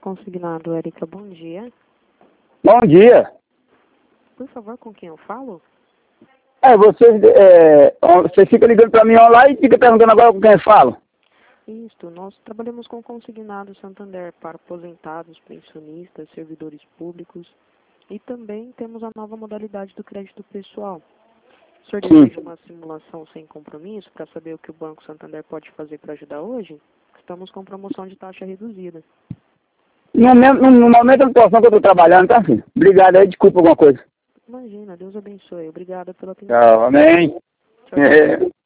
consignado, Érica. Bom dia. Bom dia. Por favor, com quem eu falo? Você fica ligando para mim online e fica perguntando agora com quem eu falo. Isto, nós trabalhamos com consignado Santander para aposentados, pensionistas, servidores públicos e também temos a nova modalidade do crédito pessoal. O senhor deseja uma simulação sem compromisso para saber o que o Banco Santander pode fazer para ajudar hoje? Estamos com promoção de taxa reduzida. No momento da situação que eu estou trabalhando, tá, filho? Obrigado aí, desculpa alguma coisa. Imagina, Deus abençoe. Obrigada pela atenção. Tchau, amém. Tchau, tchau.